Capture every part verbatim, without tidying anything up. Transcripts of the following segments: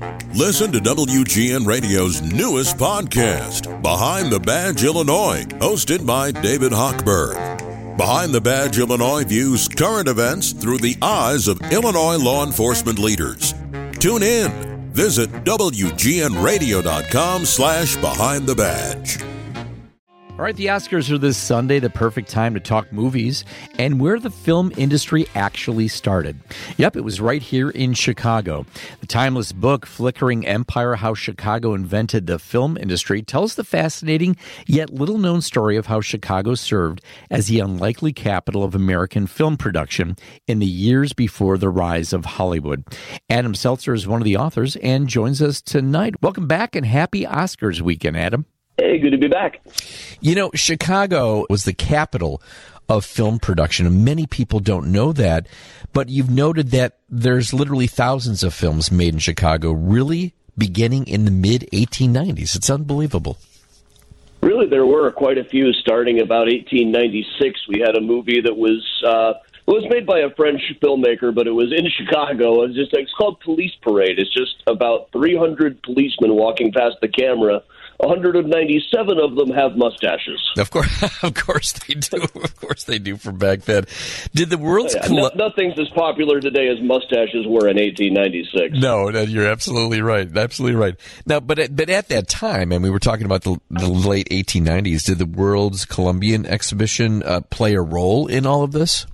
Listen to W G N Radio's newest podcast, Behind the Badge Illinois, hosted by David Hochberg. Behind the Badge Illinois views current events through the eyes of Illinois law enforcement leaders. Tune in. Visit W G N radio dot com slash behind the badge. All right, the Oscars are this Sunday, the perfect time to talk movies and where the film industry actually started. Yep, it was right here in Chicago. The timeless book, Flickering Empire, How Chicago Invented the Film Industry, tells the fascinating yet little-known story of how Chicago served as the unlikely capital of American film production in the years before the rise of Hollywood. Adam Seltzer is one of the authors and joins us tonight. Welcome back and happy Oscars weekend, Adam. Hey, good to be back. You know, Chicago was the capital of film production, and many people don't know that, but you've noted that there's literally thousands of films made in Chicago, really beginning in the mid eighteen nineties. It's unbelievable. Really, there were quite a few starting about eighteen ninety-six. We had a movie that was uh, it was made by a French filmmaker, but it was in Chicago. It was just it's called Police Parade. It's just about three hundred policemen walking past the camera. one hundred ninety-seven of them have mustaches. Of course, of course they do. Of course they do from back then. Did the world's yeah, Col- no, nothing's as popular today as mustaches were in eighteen ninety-six. No, no, you're absolutely right. Absolutely right. Now, but at, but at that time, and we were talking about the, the late eighteen nineties, did the World's Columbian Exhibition uh, play a role in all of this?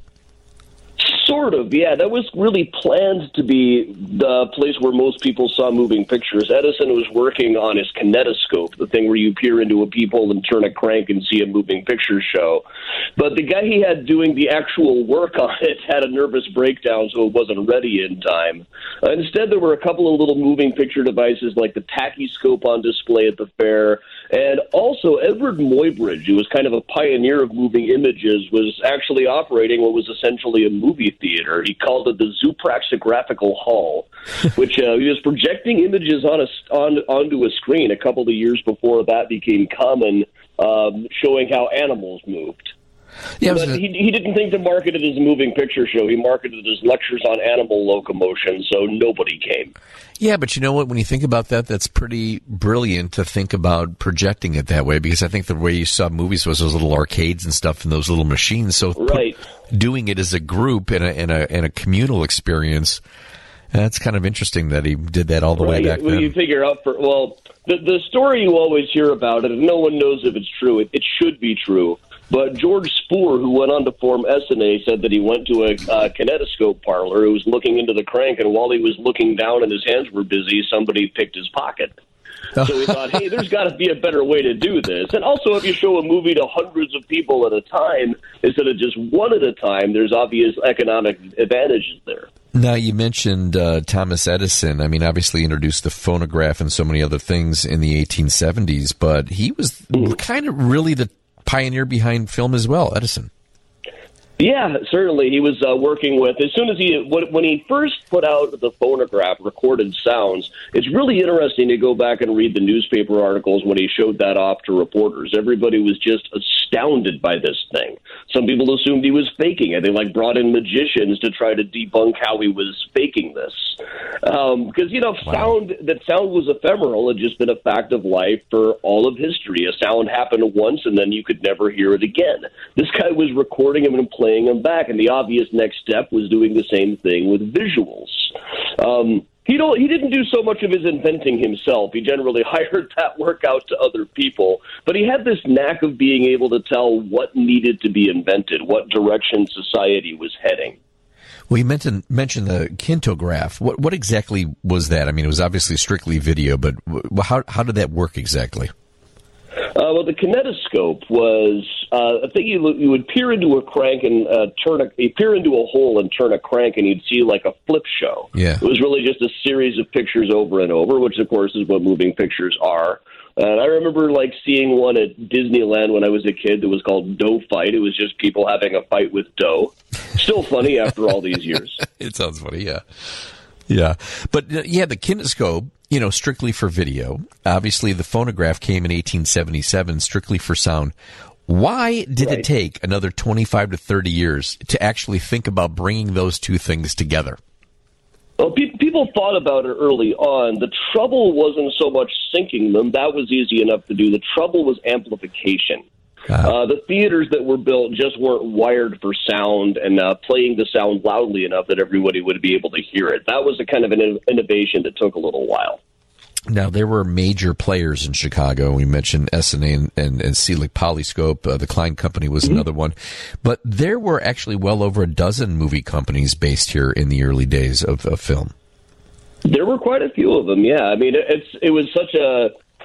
Sort of, yeah. That was really planned to be the place where most people saw moving pictures. Edison was working on his kinetoscope, the thing where you peer into a peephole and turn a crank and see a moving picture show. But the guy he had doing the actual work on it had a nervous breakdown, so it wasn't ready in time. Uh, instead, there were a couple of little moving picture devices like the Tachyscope on display at the fair. And also, Edward Muybridge, who was kind of a pioneer of moving images, was actually operating what was essentially a movie theater. He called it the Zoopraxographical Hall, which uh, he was projecting images on a, on, onto a screen a couple of years before that became common, um, showing how animals moved. Yeah, but he, he didn't think to market it as a moving picture show. He marketed it as lectures on animal locomotion, so nobody came. Yeah, but you know what? When you think about that, that's pretty brilliant to think about projecting it that way, because I think the way you saw movies was those little arcades and stuff and those little machines. So right. put, doing it as a group in a, in a, in a communal experience, that's kind of interesting that he did that all the right. way back well, then. You figure out for, well, the, the story you always hear about it, and no one knows if it's true. It, it should be true. But George Spoor, who went on to form S N A, said that he went to a uh, kinetoscope parlor who was looking into the crank, and while he was looking down and his hands were busy, somebody picked his pocket. So he thought, hey, there's got to be a better way to do this. And also, if you show a movie to hundreds of people at a time instead of just one at a time, there's obvious economic advantages there. Now, you mentioned uh, Thomas Edison. I mean, obviously introduced the phonograph and so many other things in the eighteen seventies, but he was mm. kind of really the pioneer behind film as well, Edison. Yeah, certainly. He was uh, working with, as soon as he, when he first put out the phonograph, recorded sounds, it's really interesting to go back and read the newspaper articles when he showed that off to reporters. Everybody was just astounded by this thing. Some people assumed he was faking it. They like brought in magicians to try to debunk how he was faking this. Um, because, you know, wow. sound, that sound was ephemeral. It had just been a fact of life for all of history. A sound happened once and then you could never hear it again. This guy was recording him and playing them back, and the obvious next step was doing the same thing with visuals. Um, he don't. He didn't do so much of his inventing himself. He generally hired that work out to other people, but he had this knack of being able to tell what needed to be invented, what direction society was heading. Well, you mentioned, mentioned the kintograph. What, what exactly was that? I mean, it was obviously strictly video, but how, how did that work exactly? Uh, well, the kinetoscope was uh, a thing you, you would peer into a crank and uh, turn a you peer into a hole and turn a crank, and you'd see like a flip show. Yeah. It was really just a series of pictures over and over, which of course is what moving pictures are. And I remember like seeing one at Disneyland when I was a kid that was called Dough Fight. It was just people having a fight with dough. Still funny after all these years. It sounds funny, yeah. Yeah. But, uh, yeah, the kinetoscope, you know, strictly for video. Obviously, the phonograph came in eighteen seventy-seven, strictly for sound. Why did right. it take another twenty-five to thirty years to actually think about bringing those two things together? Well, pe- people thought about it early on. The trouble wasn't so much syncing them. That was easy enough to do. The trouble was amplification. Uh, the theaters that were built just weren't wired for sound and uh, playing the sound loudly enough that everybody would be able to hear it. That was a kind of an innovation that took a little while. Now, there were major players in Chicago. We mentioned S N A and, and, and Selig Polyscope. Uh, the Klein Company was mm-hmm. another one. But there were actually well over a dozen movie companies based here in the early days of, of film. There were quite a few of them, yeah. I mean, it's it was such a...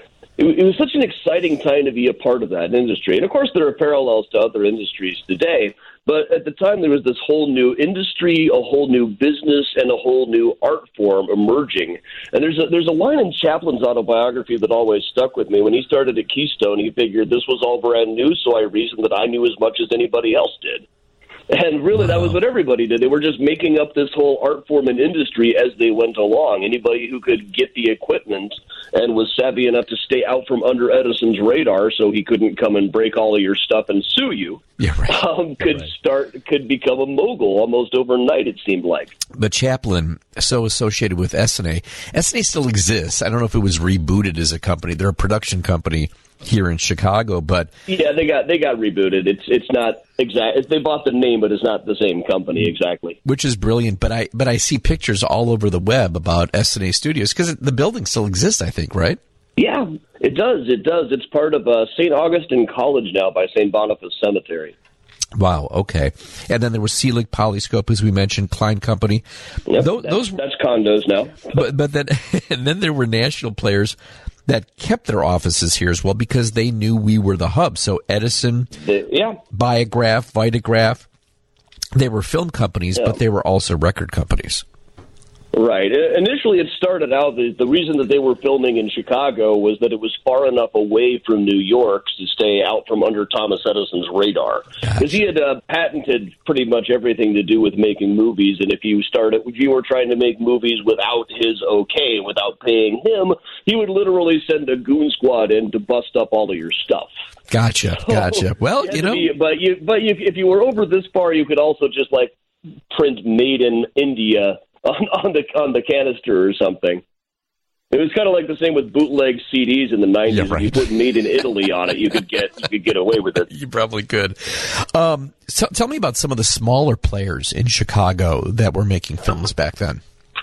It was such an exciting time to be a part of that industry. And, of course, there are parallels to other industries today. But at the time, there was this whole new industry, a whole new business, and a whole new art form emerging. And there's a, there's a line in Chaplin's autobiography that always stuck with me. When he started at Keystone, he figured this was all brand new, so I reasoned that I knew as much as anybody else did. And really, wow. that was what everybody did. They were just making up this whole art form and industry as they went along. Anybody who could get the equipment and was savvy enough to stay out from under Edison's radar so he couldn't come and break all of your stuff and sue you, yeah, right. um, could right. start, could become a mogul almost overnight, it seemed like. But Chaplin, so associated with S N A, S N A still exists. I don't know if it was rebooted as a company. They're a production company here in Chicago, but yeah, they got they got rebooted. It's it's not exact. They bought the name, but it's not the same company exactly. Which is brilliant. But I but I see pictures all over the web about S N A Studios because the building still exists. I think, right? Yeah, it does. It does. It's part of uh, Saint Augustine College now by Saint Boniface Cemetery. Wow. Okay. And then there was Selig Polyscope, as we mentioned, Klein Company. Yep, those, that's, those that's condos now. but but then and then there were national players that kept their offices here as well because they knew we were the hub. So Edison, the, yeah, Biograph, Vitagraph, they were film companies, yeah. but they were also record companies. Right. Initially, it started out, the, the reason that they were filming in Chicago was that it was far enough away from New York to stay out from under Thomas Edison's radar. Because gotcha. he had uh, patented pretty much everything to do with making movies, and if you started, if you were trying to make movies without his okay, without paying him, he would literally send a goon squad in to bust up all of your stuff. Gotcha, gotcha. Well, you know. Be, but you, but you, if you were over this far, you could also just, like, print Made in India On, on the on the canister or something. It was kind of like the same with bootleg C Ds in the nineties. Yeah, right. If you put "Made in Italy" on it, you could get you could get away with it. You probably could. Um, so tell me about some of the smaller players in Chicago that were making films back then.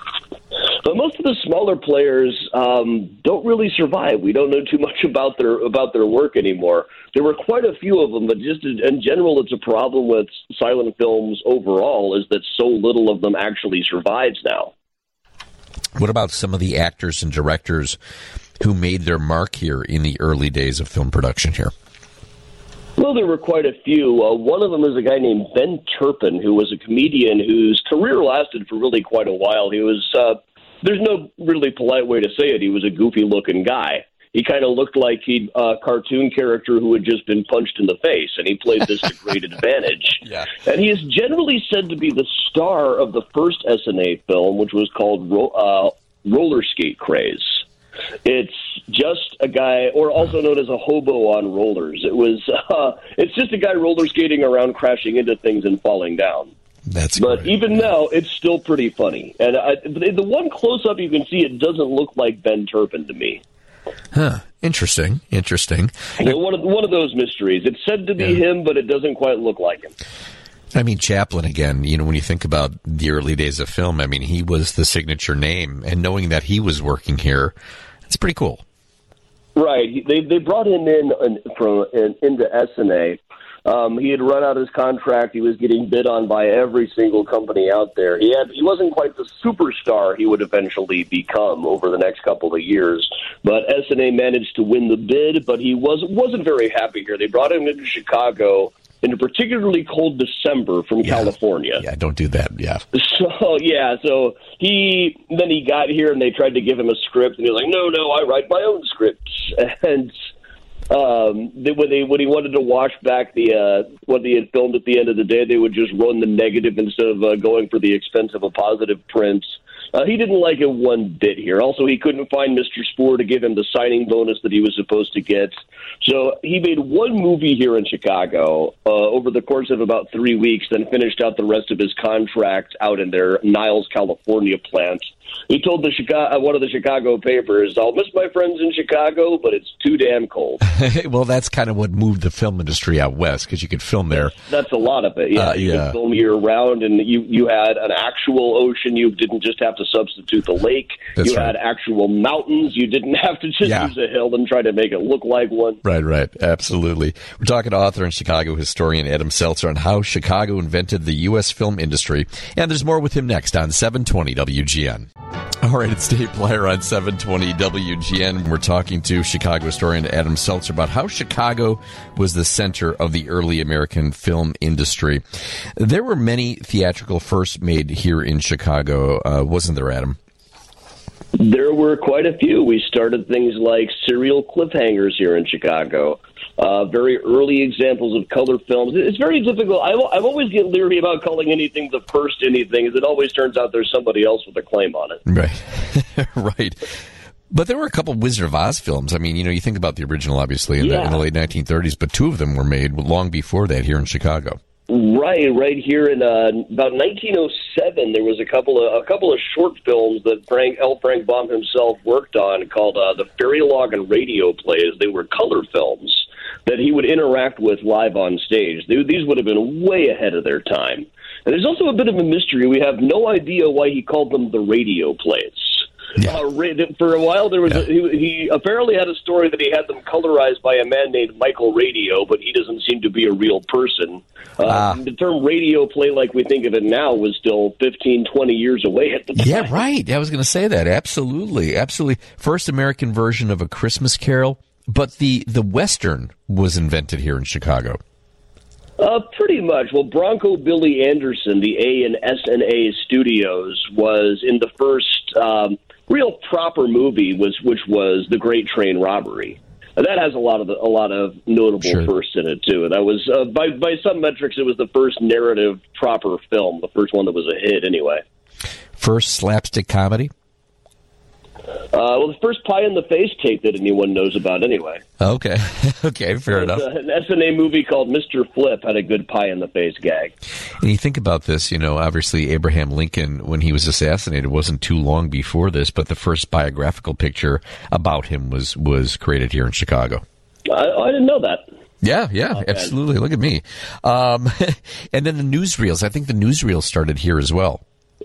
But most of the smaller players um, don't really survive. We don't know too much about their about their work anymore. There were quite a few of them, but just in general, it's a problem with silent films overall, is that so little of them actually survives now. What about some of the actors and directors who made their mark here in the early days of film production here? Well, there were quite a few. Uh, one of them is a guy named Ben Turpin, who was a comedian whose career lasted for really quite a while. He was, uh, there's no really polite way to say it, he was a goofy-looking guy. He kind of looked like he'd a uh, cartoon character who had just been punched in the face, and he played this to great advantage. Yeah. And he is generally said to be the star of the first S N A film, which was called Ro- uh, Roller Skate Craze. It's just a guy, or also known as a hobo on rollers. It was, uh, it's just a guy roller skating around, crashing into things and falling down. That's but great. Even now, it's still pretty funny. And I, the one close-up you can see, it doesn't look like Ben Turpin to me. Huh. Interesting. Interesting. You know, one of one of those mysteries. It's said to be yeah. him, but it doesn't quite look like him. I mean, Chaplin, again, you know, when you think about the early days of film, I mean, he was the signature name, and knowing that he was working here, it's pretty cool. Right. They they brought him in, in from in, into S N A. Um, he had run out his contract. He was getting bid on by every single company out there. He had he wasn't quite the superstar he would eventually become over the next couple of years. But S N A managed to win the bid, but he was, wasn't very happy here. They brought him into Chicago in a particularly cold December from yeah. California. Yeah, don't do that, yeah. So, yeah, so he, then he got here and they tried to give him a script, and he was like, no, no, I write my own scripts. And Um, they, when they when he wanted to watch back the uh, what he had filmed at the end of the day, they would just run the negative instead of uh, going for the expense of a positive print. Uh, he didn't like it one bit here. Also, he couldn't find Mister Spoor to give him the signing bonus that he was supposed to get. So he made one movie here in Chicago uh, over the course of about three weeks, then finished out the rest of his contract out in their Niles, California plant. He told the Chicago, one of the Chicago papers, "I'll miss my friends in Chicago, but it's too damn cold." Well, that's kind of what moved the film industry out west, because you could film there. That's a lot of it. Yeah, uh, you yeah. could film year round, and you you had an actual ocean. You didn't just have to substitute the lake. That's you right. had actual mountains. You didn't have to just Yeah. use a hill and try to make it look like one. Right, right. Absolutely. We're talking to author and Chicago historian Adam Seltzer on how Chicago invented the U S film industry. And there's more with him next on seven twenty W G N. All right, it's Dave Plyer on seven twenty W G N. We're talking to Chicago historian Adam Seltzer about how Chicago was the center of the early American film industry. There were many theatrical firsts made here in Chicago, uh, wasn't there, Adam? There were quite a few. We started things like serial cliffhangers here in Chicago. Uh, very early examples of color films. It's very difficult. I, I always get leery about calling anything the first anything, as it always turns out there's somebody else with a claim on it. Right, right. But there were a couple Wizard of Oz films. I mean, you know, you think about the original, obviously, in, Yeah. the, in the late nineteen thirties, but two of them were made long before that here in Chicago. Right, right here in uh, about nineteen oh seven, there was a couple of a couple of short films that Frank L. Frank Baum himself worked on called uh, the Fairy Log and Radio Plays. They were color films that he would interact with live on stage. They, these would have been way ahead of their time. And there's also a bit of a mystery. We have no idea why he called them the radio plays. Yeah. Uh, ra- for a while, there was Yeah. a, he, he apparently had a story that he had them colorized by a man named Michael Radio, but he doesn't seem to be a real person. Uh, Ah. The term radio play, like we think of it now, was still fifteen, twenty years away at the time. Yeah, right. I was going to say that. Absolutely. Absolutely. First American version of A Christmas Carol, but the, the Western was invented here in Chicago. Uh, pretty much. Well, Bronco Billy Anderson, the A and S and A Studios, was in the first um, real proper movie, was which was The Great Train Robbery. And that has a lot of the, a lot of notable Sure. firsts in it too. That was uh, by by some metrics, it was the first narrative proper film, the first one that was a hit anyway. First slapstick comedy. Uh, well, the first pie in the face tape that anyone knows about anyway. Okay. Okay, fair enough. Uh, an S and A movie called Mister Flip had a good pie in the face gag. And you think about this, you know, obviously Abraham Lincoln, when he was assassinated, wasn't too long before this, but the first biographical picture about him was, was created here in Chicago. I, I didn't know that. Yeah, yeah, absolutely. Look at me. Um, and then the newsreels. I think the newsreels started here as well.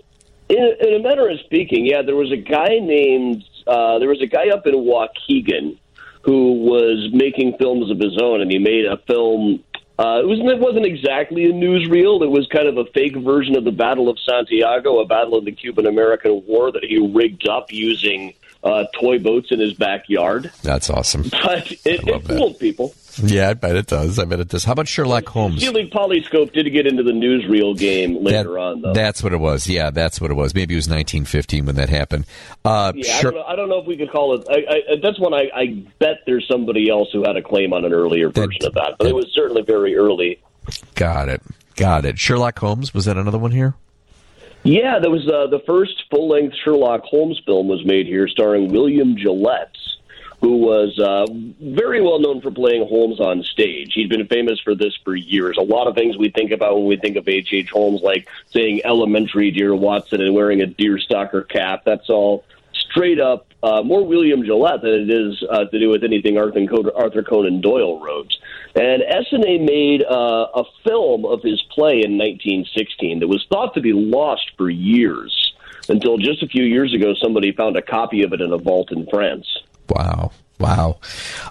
In, in a manner of speaking, yeah, there was a guy named, uh, there was a guy up in Waukegan who was making films of his own, and he made a film. Uh, it, was, it wasn't exactly a newsreel. It was kind of a fake version of the Battle of Santiago, a battle of the Cuban-American War that he rigged up using uh, toy boats in his backyard. That's awesome. But it, it love that. fooled people. Yeah, I bet it does. I bet it does. How about Sherlock Holmes? Stealing Polyscope did get into the newsreel game later That- on, though. That's what it was. Yeah, that's what it was. Maybe it was nineteen fifteen when that happened. Uh, Yeah, I Sher- don't, know, I don't know if we could call it. I, I, that's one I, I bet there's somebody else who had a claim on an earlier That- version of that, but that- it was certainly very early. Got it. Got it. Sherlock Holmes, was that another one here? Yeah, there was uh, the first full-length Sherlock Holmes film was made here, starring William Gillette, who was uh, very well known for playing Holmes on stage. He'd been famous for this for years. A lot of things we think about when we think of H H. Holmes, like saying "elementary, dear Watson" and wearing a deerstalker cap, that's all straight up uh, more William Gillette than it is uh, to do with anything Arthur Conan, Arthur Conan Doyle wrote. And S and A made uh, a film of his play in nineteen sixteen that was thought to be lost for years, until just a few years ago somebody found a copy of it in a vault in France. Wow. Wow.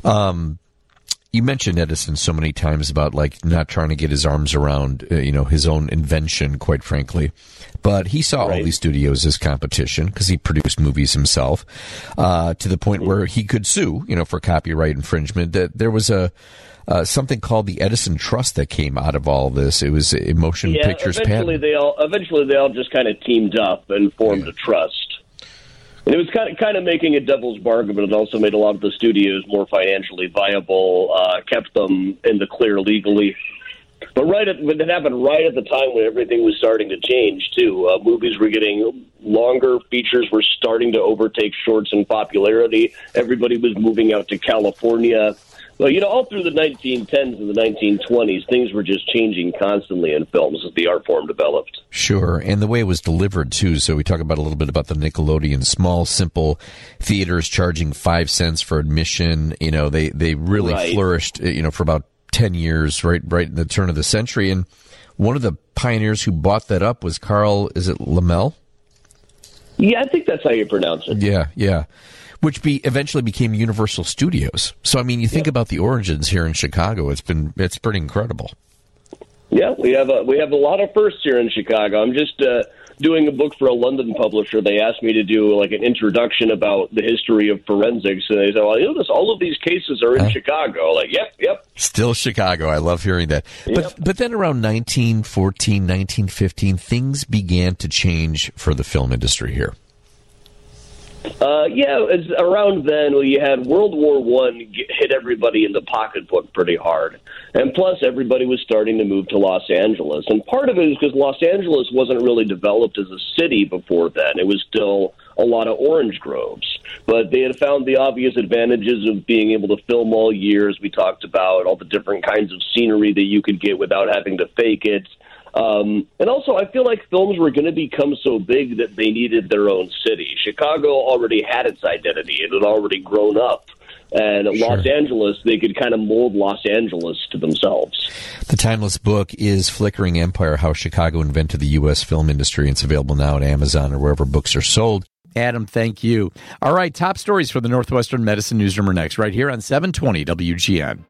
Um, you mentioned Edison so many times about like not trying to get his arms around, uh, you know, his own invention, quite frankly. But he saw all Right. these studios as competition because he produced movies himself, uh, to the point where he could sue, you know, for copyright infringement. That there was a uh, something called the Edison Trust that came out of all this. It was a Motion Yeah, Pictures eventually patent. they all eventually they all just kind of teamed up and formed Yeah. a trust. And it was kind of kind of making a devil's bargain, but it also made a lot of the studios more financially viable, uh, kept them in the clear legally. But right at, but it happened right at the time when everything was starting to change, too. Uh, movies were getting longer. Features were starting to overtake shorts in popularity. Everybody was moving out to California. Well, you know, all through the nineteen tens and the nineteen twenties, things were just changing constantly in films as the art form developed. Sure, and the way it was delivered, too. So we talk about a little bit about the Nickelodeon small, simple theaters charging five cents for admission. You know, they, they really Right. flourished, you know, for about ten years, right, right in the turn of the century. And one of the pioneers who bought that up was Carl, is it Laemmle? Yeah, I think that's how you pronounce it. Yeah, yeah. Which be eventually became Universal Studios. So I mean, you think Yeah. about the origins here in Chicago. It's been it's pretty incredible. Yeah, we have a we have a lot of firsts here in Chicago. I'm just uh, doing a book for a London publisher. They asked me to do like an introduction about the history of forensics, and they said, "Well, you notice all of these cases are in Huh? Chicago." Like, yep, yep. Still Chicago. I love hearing that. But Yep. but then around nineteen fourteen, nineteen fifteen, things began to change for the film industry here. Uh, yeah, it's around then well, you had World War One hit everybody in the pocketbook pretty hard, and plus everybody was starting to move to Los Angeles. And part of it is because Los Angeles wasn't really developed as a city before then; it was still a lot of orange groves. But they had found the obvious advantages of being able to film all year, as we talked about, all the different kinds of scenery that you could get without having to fake it. Um, and also, I feel like films were going to become so big that they needed their own city. Chicago already had its identity. It had already grown up. And Sure. Los Angeles, they could kind of mold Los Angeles to themselves. The timeless book is Flickering Empire, How Chicago Invented the U S Film Industry. It's available now at Amazon or wherever books are sold. Adam, thank you. All right, top stories for the Northwestern Medicine Newsroom are next, right here on seven twenty W G N.